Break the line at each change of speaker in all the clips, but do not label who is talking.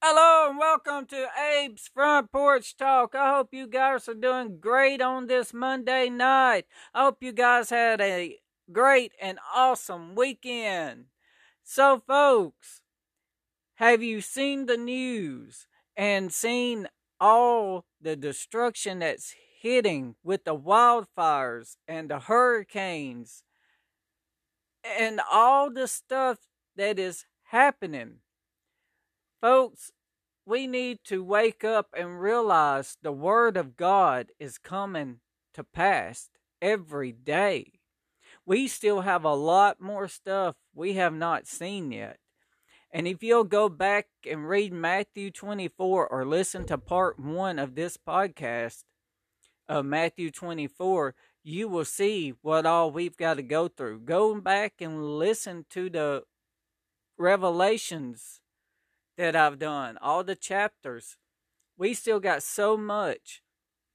Hello and welcome to Abe's Front Porch Talk. I hope you guys are doing great on this Monday night. I hope you guys had a great and awesome weekend. So, folks, have you seen the news and seen all the destruction that's hitting with the wildfires and the hurricanes and all the stuff that is happening? Folks, we need to wake up and realize the Word of God is coming to pass every day. We still have a lot more stuff we have not seen yet. And if you'll go back and read Matthew 24 or listen to part 1 of this podcast of Matthew 24, you will see what all we've got to go through. Go back and listen to the revelations that I've done, all the chapters. We still got so much.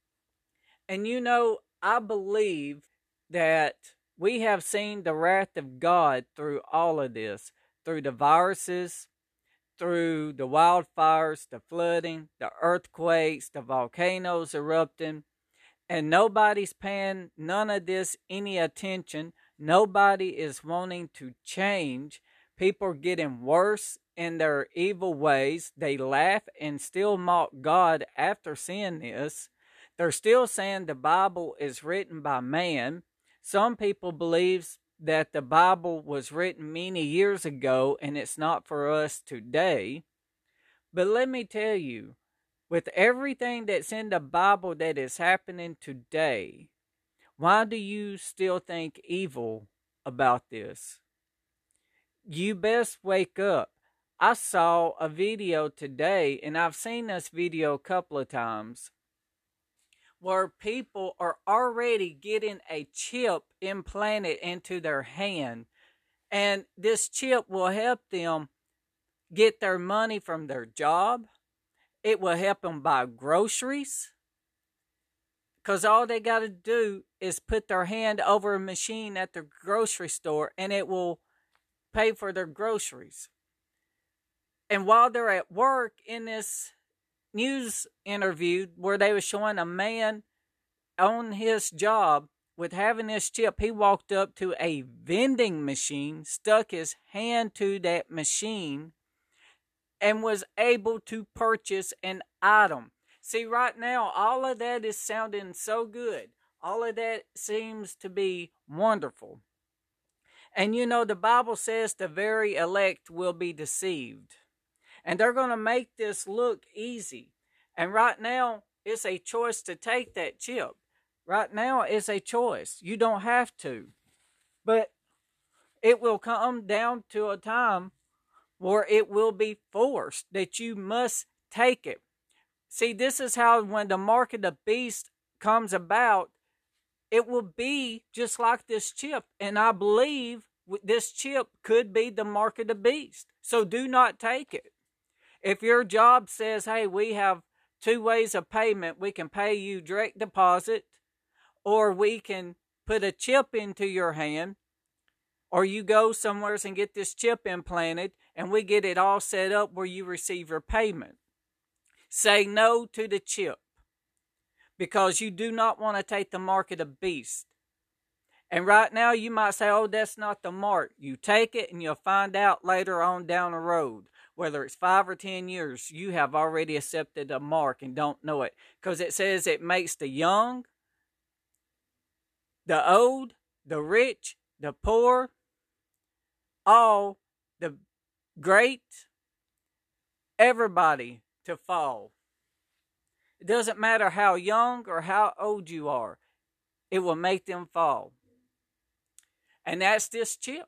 And I believe that we have seen the wrath of God through all of this, through the viruses, through the wildfires, the flooding, the earthquakes, the volcanoes erupting, and nobody's paying none of this any attention. Nobody is wanting to change. People are getting worse in their evil ways. They laugh and still mock God after seeing this. They're still saying the Bible is written by man. Some people believe that the Bible was written many years ago and it's not for us today. But let me tell you, with everything that's in the Bible that is happening today, why do you still think evil about this? You best wake up. I saw a video today, and I've seen this video a couple of times, where people are already getting a chip implanted into their hand, and this chip will help them get their money from their job. It will help them buy groceries, because all they got to do is put their hand over a machine at the grocery store, and it will pay for their groceries. And while they're at work, in this news interview where they were showing a man on his job with having this chip, he walked up to a vending machine, stuck his hand to that machine, and was able to purchase an item. See, right now, all of that is sounding so good. All of that seems to be wonderful. And the Bible says the very elect will be deceived. And they're going to make this look easy. And right now, it's a choice to take that chip. Right now, it's a choice. You don't have to. But it will come down to a time where it will be forced that you must take it. See, this is how when the mark of the beast comes about, it will be just like this chip. And I believe this chip could be the mark of the beast. So do not take it. If your job says, hey, we have 2 ways of payment, we can pay you direct deposit, or we can put a chip into your hand, or you go somewhere and get this chip implanted, and we get it all set up where you receive your payment. Say no to the chip, because you do not want to take the mark of the beast. And right now you might say, oh, that's not the mark. You take it and you'll find out later on down the road, whether it's 5 or 10 years, you have already accepted a mark and don't know it. Because it says it makes the young, the old, the rich, the poor, all, the great, everybody to fall. It doesn't matter how young or how old you are. It will make them fall. And that's this chip.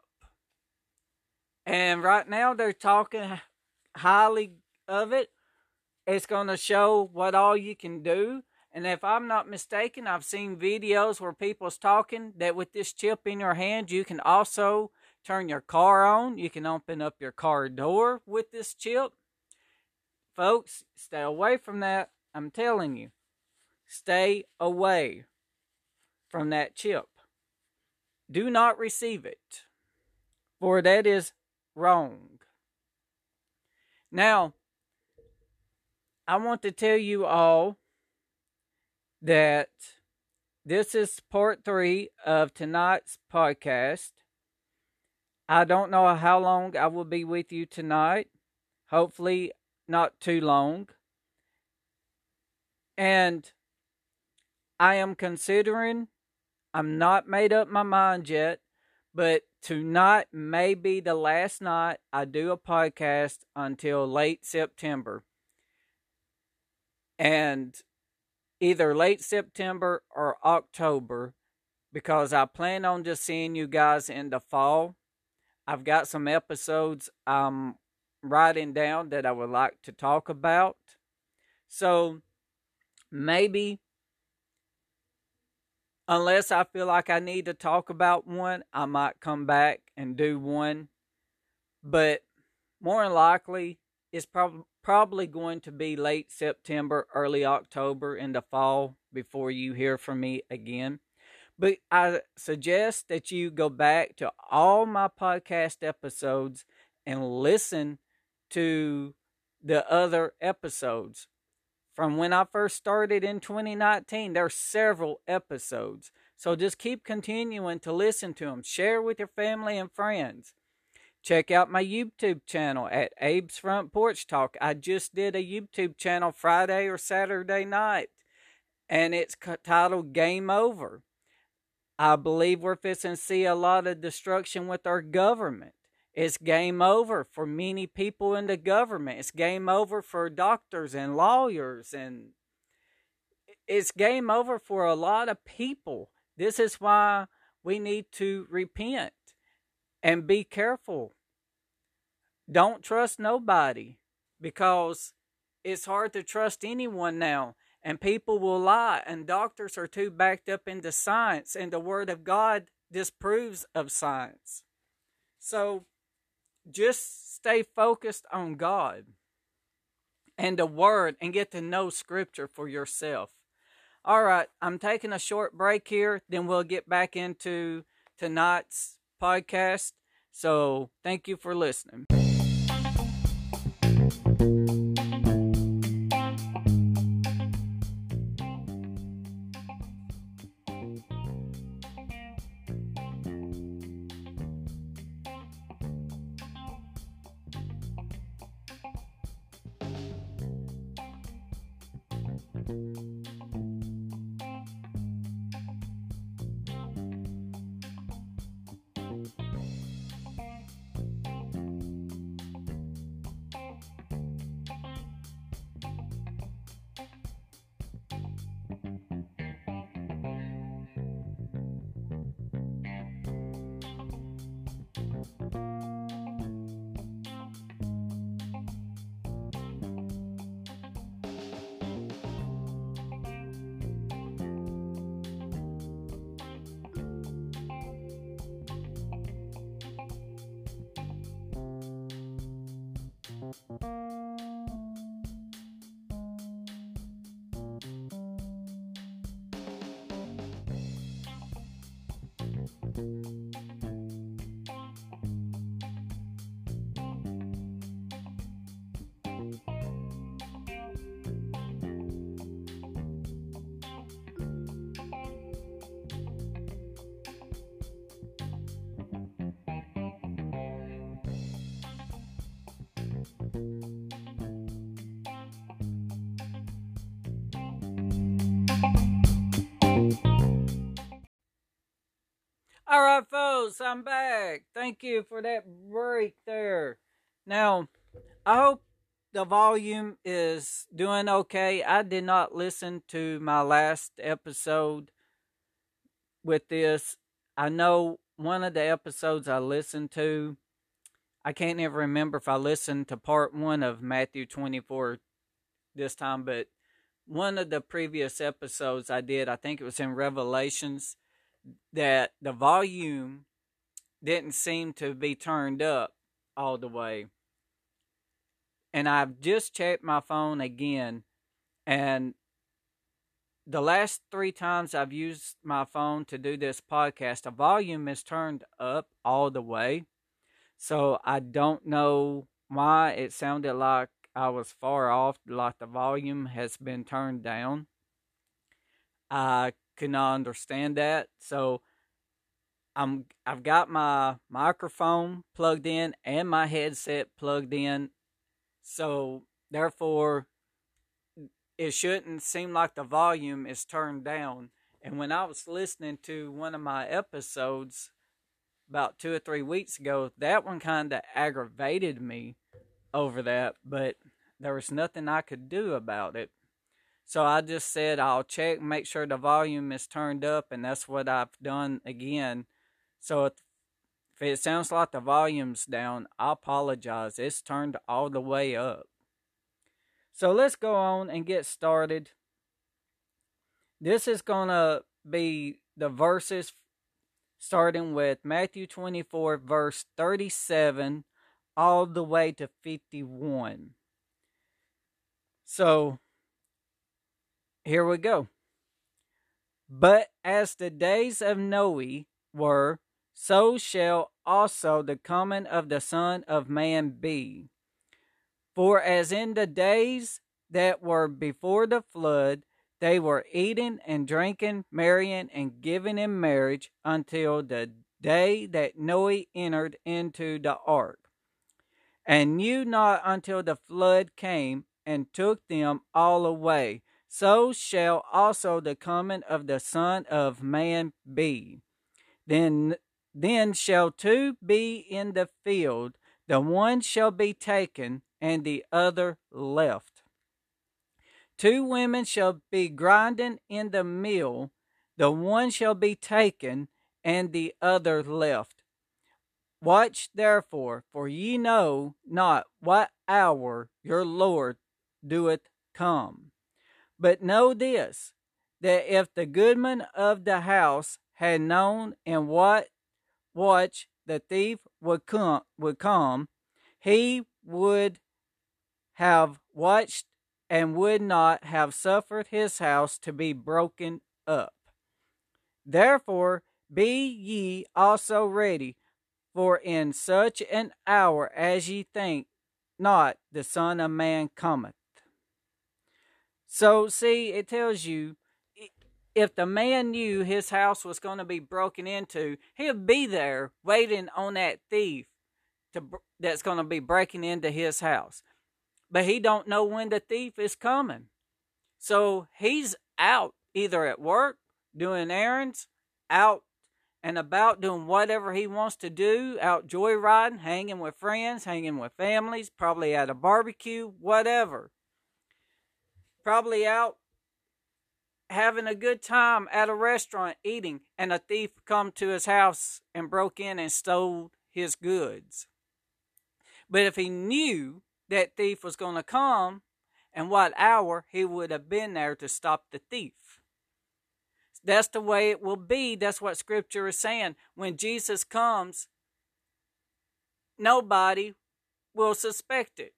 And right now they're talking highly of it. It's going to show what all you can do. And if I'm not mistaken, I've seen videos where people's talking that with this chip in your hand, you can also turn your car on. You can open up your car door with this chip. Folks, stay away from that. I'm telling you. Stay away from that chip. Do not receive it, for that is wrong. Now, I want to tell you all that this is part 3 of tonight's podcast. I don't know how long I will be with you tonight. Hopefully, not too long. And I am considering, I'm not made up my mind yet, but tonight may be the last night I do a podcast until late September. And either late September or October, because I plan on just seeing you guys in the fall. I've got some episodes I'm writing down that I would like to talk about. So maybe, unless I feel like I need to talk about one, I might come back and do one. But more than likely, it's probably going to be late September, early October in the fall before you hear from me again. But I suggest that you go back to all my podcast episodes and listen to the other episodes. From when I first started in 2019, there are several episodes. So just keep continuing to listen to them. Share with your family and friends. Check out my YouTube channel at Abe's Front Porch Talk. I just did a YouTube channel Friday or Saturday night, and it's titled Game Over. I believe we're fixing to see a lot of destruction with our government. It's game over for many people in the government. It's game over for doctors and lawyers, and it's game over for a lot of people. This is why we need to repent and be careful. Don't trust nobody, because it's hard to trust anyone now. And people will lie, and doctors are too backed up into science, and the Word of God disproves of science. So just stay focused on God and the Word and get to know Scripture for yourself. All right, I'm taking a short break here, then we'll get back into tonight's podcast. So thank you for listening. All right, folks, I'm back. Thank you for that break there. Now, I hope the volume is doing okay. I did not listen to my last episode with this. I know one of the episodes I listened to, I can't even remember if I listened to part 1 of Matthew 24 this time, but one of the previous episodes I did, I think it was in Revelations, that the volume didn't seem to be turned up all the way. And I've just checked my phone again, and the last 3 times I've used my phone to do this podcast, the volume is turned up all the way. So I don't know why it sounded like I was far off, like the volume has been turned down. I could not understand that. So I've got my microphone plugged in and my headset plugged in. So therefore it shouldn't seem like the volume is turned down. And when I was listening to one of my episodes about 2 or 3 weeks ago, that one kind of aggravated me over that, but there was nothing I could do about it. So I just said I'll check, make sure the volume is turned up, and that's what I've done again. So if it sounds like the volume's down, I apologize. It's turned all the way up. So let's go on and get started. This is going to be the verses starting with Matthew 24, verse 37, all the way to 51. So, here we go. But as the days of Noe were, so shall also the coming of the Son of Man be. For as in the days that were before the flood, they were eating and drinking, marrying and giving in marriage until the day that Noe entered into the ark, and knew not until the flood came and took them all away. So shall also the coming of the Son of Man be. Then shall two be in the field, the one shall be taken, and the other left. Two women shall be grinding in the mill, the one shall be taken, and the other left. Watch therefore, for ye know not what hour your Lord doeth come. But know this, that if the goodman of the house had known in what watch the thief would come, he would have watched and would not have suffered his house to be broken up. Therefore be ye also ready, for in such an hour as ye think not, the Son of Man cometh. So, see, it tells you, if the man knew his house was going to be broken into, he'll be there waiting on that thief that's going to be breaking into his house. But he don't know when the thief is coming. So he's out, either at work, doing errands, out and about doing whatever he wants to do, out joyriding, hanging with friends, hanging with families, probably at a barbecue, whatever. Probably out having a good time at a restaurant eating, and a thief come to his house and broke in and stole his goods. But if he knew that thief was going to come and what hour, he would have been there to stop the thief. That's the way it will be. That's what Scripture is saying. When Jesus comes, nobody will suspect it.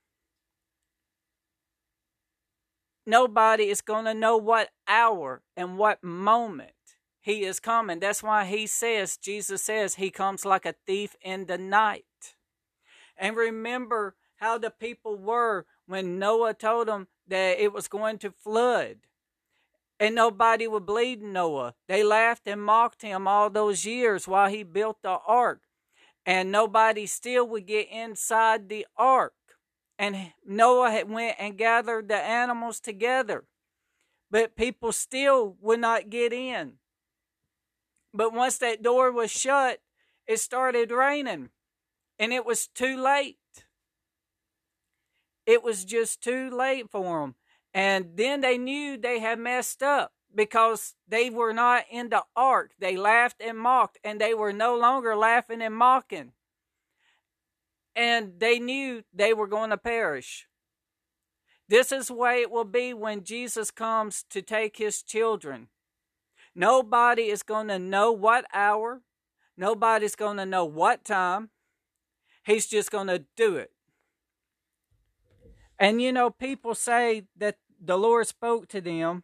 Nobody is going to know what hour and what moment he is coming. That's why Jesus says, he comes like a thief in the night. And remember how the people were when Noah told them that it was going to flood. And nobody would believe Noah. They laughed and mocked him all those years while he built the ark. And nobody still would get inside the ark. And Noah had went and gathered the animals together. But people still would not get in. But once that door was shut, it started raining. And it was too late. It was just too late for them. And then they knew they had messed up because they were not in the ark. They laughed and mocked, and they were no longer laughing and mocking. And they knew they were going to perish. This is the way it will be when Jesus comes to take his children. Nobody is going to know what hour. Nobody's going to know what time. He's just going to do it. And you know, people say that the Lord spoke to them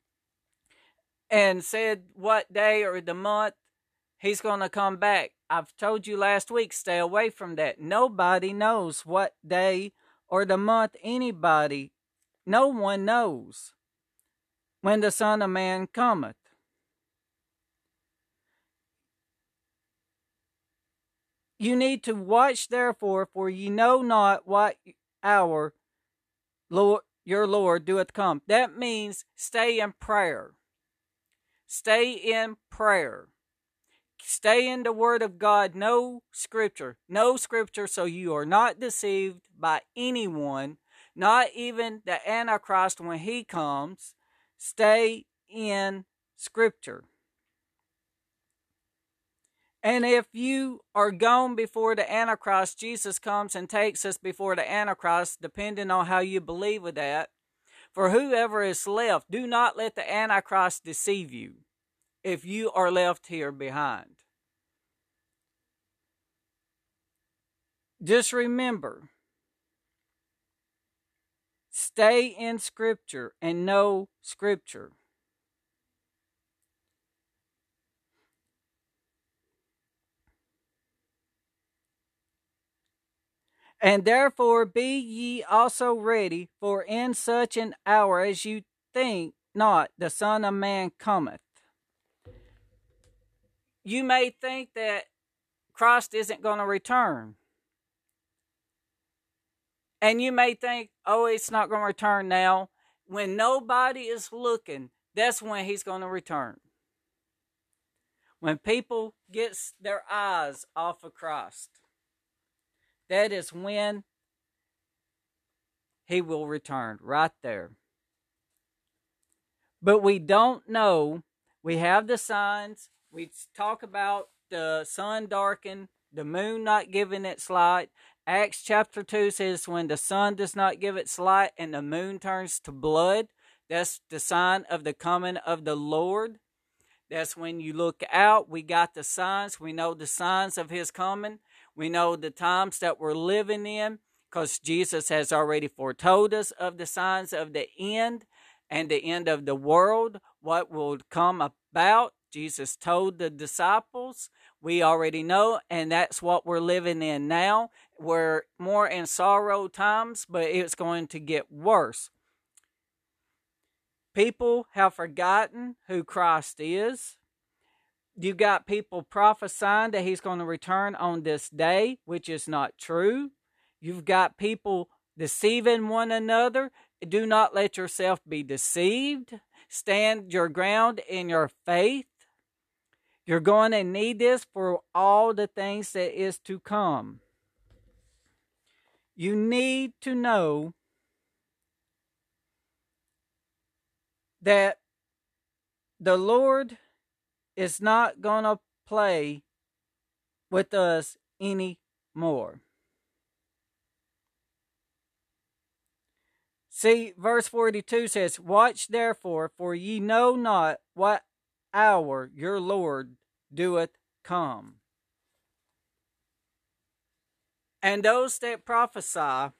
and said what day or the month he's going to come back. I've told you last week, stay away from that. Nobody knows what day or the month anybody, no one knows when the Son of Man cometh. You need to watch therefore, for ye know not what hour your Lord doeth come. That means stay in prayer. Stay in prayer. Stay in the Word of God. No Scripture. No Scripture, so you are not deceived by anyone, not even the Antichrist when he comes. Stay in Scripture. And if you are gone before the Antichrist, Jesus comes and takes us before the Antichrist, depending on how you believe with that. For whoever is left, do not let the Antichrist deceive you if you are left here behind. Just remember, stay in Scripture and know Scripture. And therefore be ye also ready, for in such an hour as you think not, the Son of Man cometh. You may think that Christ isn't going to return. And you may think, oh, it's not going to return now. When nobody is looking, that's when he's going to return. When people get their eyes off of Christ, that is when he will return, right there. But we don't know. We have the signs. We talk about the sun darkened, the moon not giving its light. Acts chapter 2 says when the sun does not give its light and the moon turns to blood, that's the sign of the coming of the Lord. That's when you look out. We got the signs. We know the signs of his coming. We know the times that we're living in because Jesus has already foretold us of the signs of the end and the end of the world, what will come about. Jesus told the disciples, we already know, and that's what we're living in now. We're more in sorrow times, but it's going to get worse. People have forgotten who Christ is. You got people prophesying that he's going to return on this day, which is not true. You've got people deceiving one another. Do not let yourself be deceived. Stand your ground in your faith. You're going to need this for all the things that is to come. You need to know that the Lord is not going to play with us anymore. See, verse 42 says, watch therefore, for ye know not what hour your Lord doeth come. And those that prophesy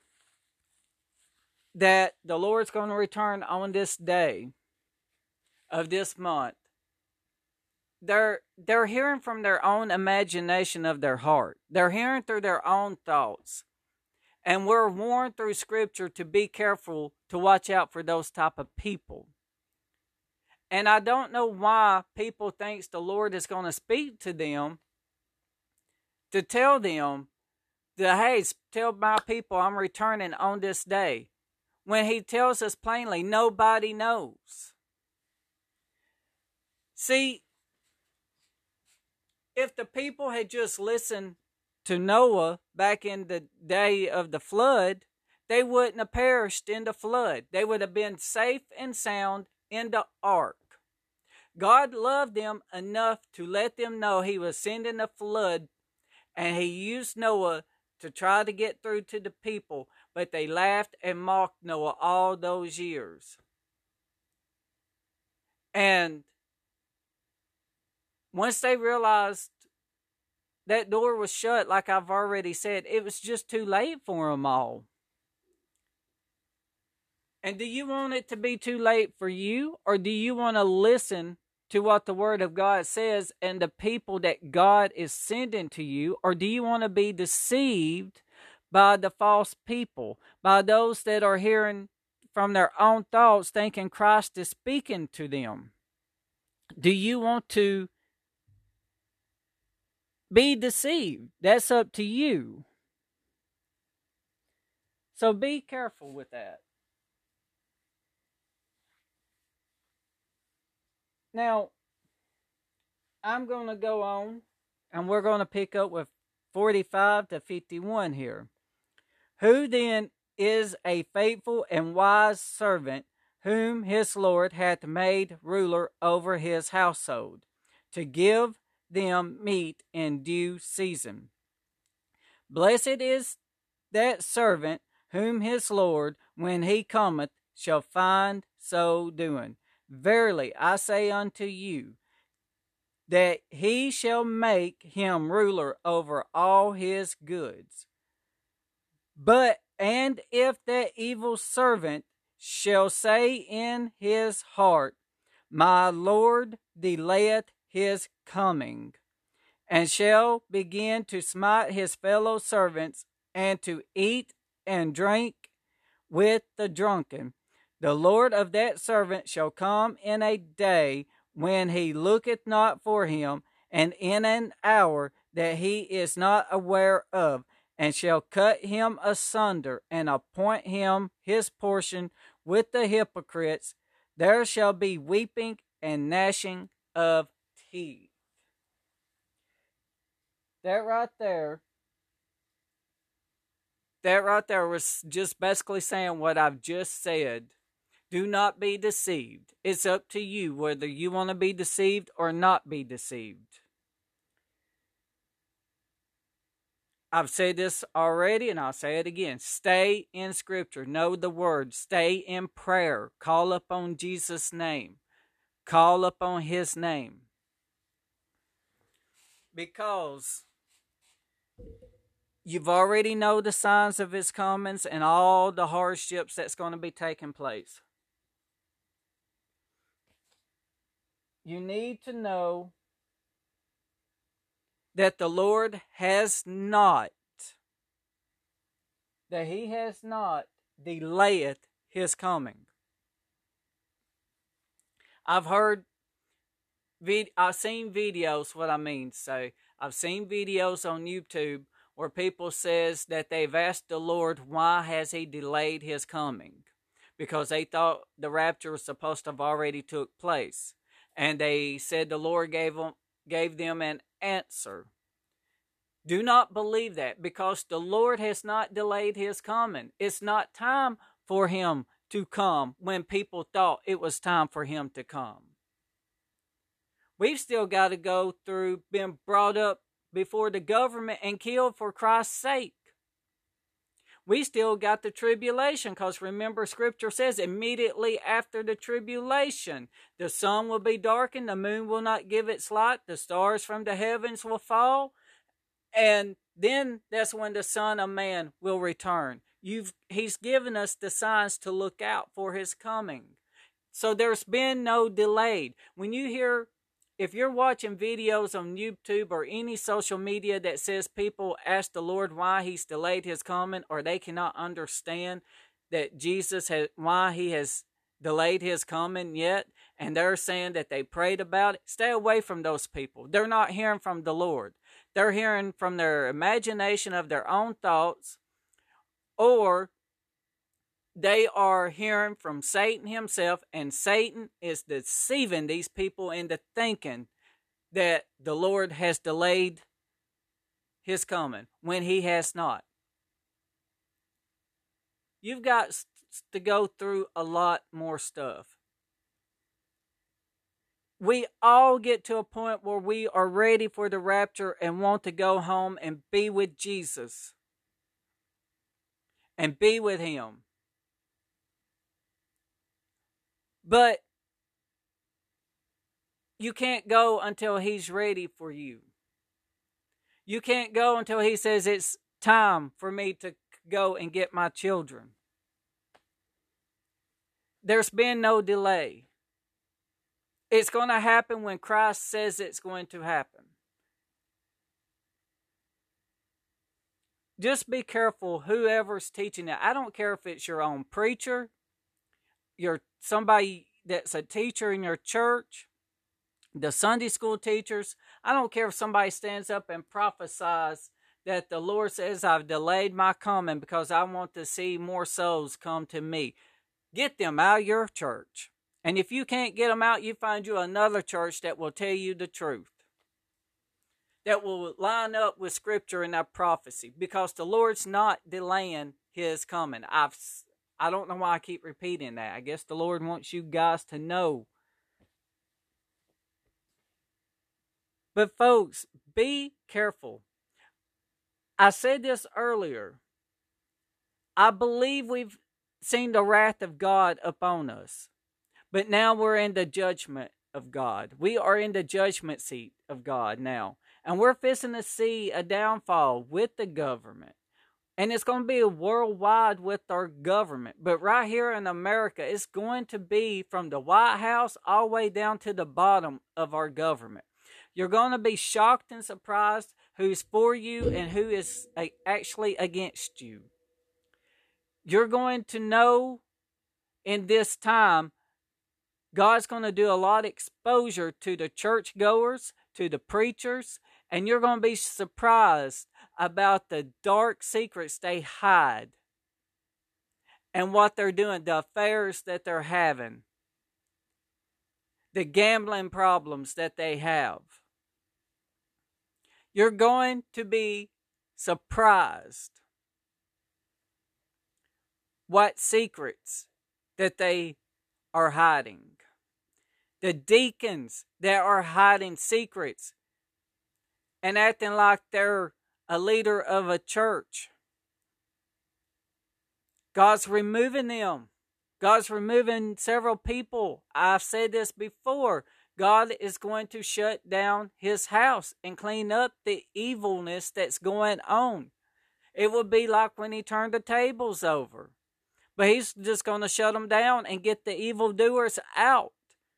that the Lord's going to return on this day of this month, they're hearing from their own imagination of their heart. They're hearing through their own thoughts. And we're warned through Scripture to be careful to watch out for those type of people. And I don't know why people think the Lord is going to speak to them to tell them that, hey, tell my people I'm returning on this day. When he tells us plainly, nobody knows. See, if the people had just listened to Noah back in the day of the flood, they wouldn't have perished in the flood. They would have been safe and sound in the ark. God loved them enough to let them know he was sending a flood, and he used Noah to try to get through to the people, but they laughed and mocked Noah all those years. And once they realized that door was shut, like I've already said, it was just too late for them all. And do you want it to be too late for you? Or do you want to listen to what the Word of God says and the people that God is sending to you? Or do you want to be deceived by the false people, by those that are hearing from their own thoughts, thinking Christ is speaking to them? Do you want to be deceived? That's up to you. So be careful with that. Now, I'm going to go on, and we're going to pick up with 45 to 51 here. Who then is a faithful and wise servant, whom his Lord hath made ruler over his household, to give them meat in due season? Blessed is that servant whom his Lord, when he cometh, shall find so doing. Verily I say unto you, that he shall make him ruler over all his goods. And if that evil servant shall say in his heart, My Lord delayeth his coming, and shall begin to smite his fellow servants, and to eat and drink with the drunken, the Lord of that servant shall come in a day when he looketh not for him, and in an hour that he is not aware of, and shall cut him asunder, and appoint him his portion with the hypocrites. There shall be weeping and gnashing of teeth. That right there was just basically saying what I've just said. Do not be deceived. It's up to you whether you want to be deceived or not be deceived. I've said this already and I'll say it again. Stay in Scripture. Know the Word. Stay in prayer. Call upon Jesus' name. Call upon His name. Because you've already know the signs of His comings and all the hardships that's going to be taking place. You need to know that the Lord has not, delayeth His coming. I've seen videos, what I mean to say, I've seen videos on YouTube where people says that they've asked the Lord, why has He delayed His coming? Because they thought the rapture was supposed to have already took place. And they said the Lord gave them an answer. Do not believe that, because the Lord has not delayed His coming. It's not time for Him to come when people thought it was time for Him to come. We've still got to go through being brought up before the government and killed for Christ's sake. We still got the tribulation, because remember, Scripture says immediately after the tribulation, the sun will be darkened, the moon will not give its light, the stars from the heavens will fall, and then that's when the Son of Man will return. He's given us the signs to look out for His coming. So there's been no delay. If you're watching videos on YouTube or any social media that says people ask the Lord why He's delayed His coming, or they cannot understand that why He has delayed His coming yet, and they're saying that they prayed about it, stay away from those people. They're not hearing from the Lord. They're hearing from their imagination of their own thoughts, or they are hearing from Satan himself, and Satan is deceiving these people into thinking that the Lord has delayed His coming when He has not. You've got to go through a lot more stuff. We all get to a point where we are ready for the rapture and want to go home and be with Jesus and be with Him. But you can't go until He's ready for you. You can't go until He says it's time for me to go and get my children. There's been no delay. It's going to happen when Christ says it's going to happen. just be careful whoever's teaching it. I don't care if it's your own preacher, you're somebody that's a teacher in your church, the Sunday school teachers. I don't care if somebody stands up and prophesies that the Lord says, I've delayed my coming because I want to see more souls come to me. Get them out of your church. And if you can't get them out, you find you another church that will tell you the truth, that will line up with Scripture and that prophecy, because the Lord's not delaying His coming. I don't know why I keep repeating that. I guess the Lord wants you guys to know. But folks, be careful. I said this earlier. I believe we've seen the wrath of God upon us. But now we're in the judgment of God. We are in the judgment seat of God now. And we're fixing to see a downfall with the government. And it's going to be worldwide with our government. But right here in America, it's going to be from the White House all the way down to the bottom of our government. You're going to be shocked and surprised who's for you and who is actually against you. You're going to know in this time, God's going to do a lot of exposure to the churchgoers, to the preachers, and you're going to be surprised about the dark secrets they hide and what they're doing, the affairs that they're having, the gambling problems that they have. You're going to be surprised what secrets that they are hiding. The deacons that are hiding secrets and acting like they're a leader of a church. God's removing them. God's removing several people. I've said this before. God is going to shut down His house and clean up the evilness that's going on. It would be like when He turned the tables over. But He's just going to shut them down and get the evildoers out.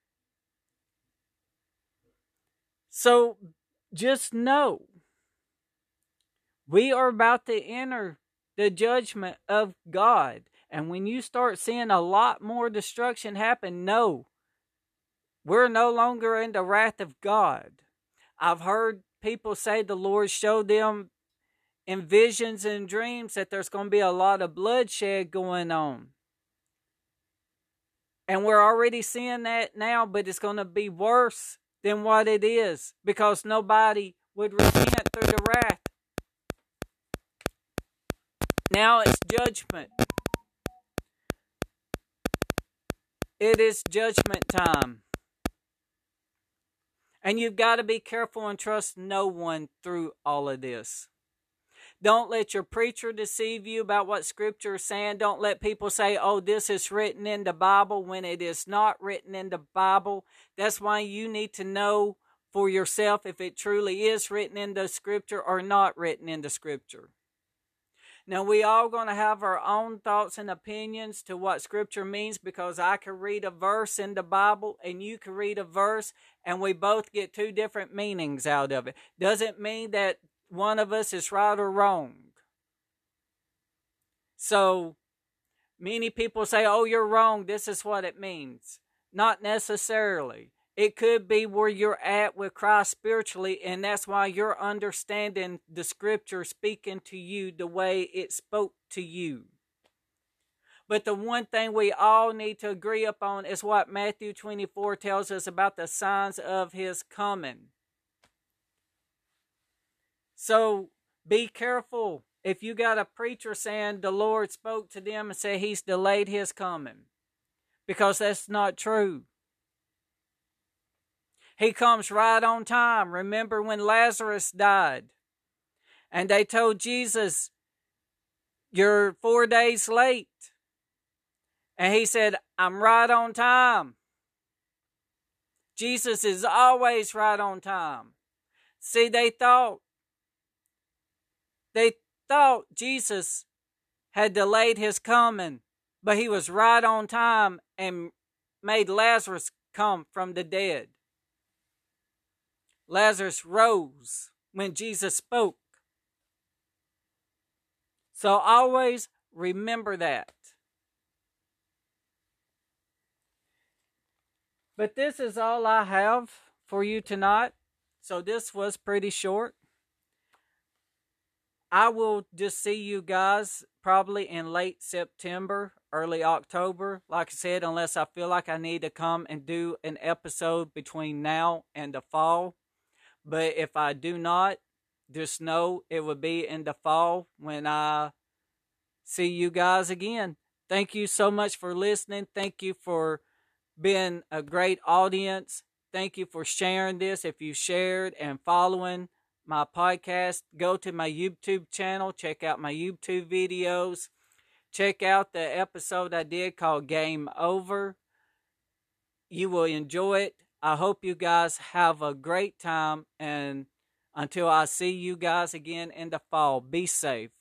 So just know, we are about to enter the judgment of God. And when you start seeing a lot more destruction happen, no, we're no longer in the wrath of God. I've heard people say the Lord showed them in visions and dreams that there's going to be a lot of bloodshed going on. And we're already seeing that now, but it's going to be worse than what it is, because nobody would repent through the wrath. Now it's judgment. It is judgment time. And you've got to be careful and trust no one through all of this. Don't let your preacher deceive you about what Scripture is saying. Don't let people say, oh, this is written in the Bible, when it is not written in the Bible. That's why you need to know for yourself if it truly is written in the Scripture or not written in the Scripture. Now, we all going to have our own thoughts and opinions to what Scripture means, because I can read a verse in the Bible and you can read a verse and we both get two different meanings out of it. Doesn't mean that one of us is right or wrong. So, many people say, oh, you're wrong, this is what it means. Not necessarily. It could be where you're at with Christ spiritually, and that's why you're understanding the Scripture speaking to you the way it spoke to you. But the one thing we all need to agree upon is what Matthew 24 tells us about the signs of His coming. So be careful if you got a preacher saying the Lord spoke to them and said He's delayed His coming, because that's not true. He comes right on time. Remember when Lazarus died and they told Jesus, you're 4 days late. And He said, I'm right on time. Jesus is always right on time. See, they thought Jesus had delayed His coming, but He was right on time and made Lazarus come from the dead. Lazarus rose when Jesus spoke. So always remember that. But this is all I have for you tonight. So this was pretty short. I will just see you guys probably in late September, early October. Like I said, unless I feel like I need to come and do an episode between now and the fall. But if I do not, just know it will be in the fall when I see you guys again. Thank you so much for listening. Thank you for being a great audience. Thank you for sharing this. If you shared and following my podcast, go to my YouTube channel, check out my YouTube videos, check out the episode I did called Game Over. You will enjoy it. I hope you guys have a great time, and until I see you guys again in the fall, be safe.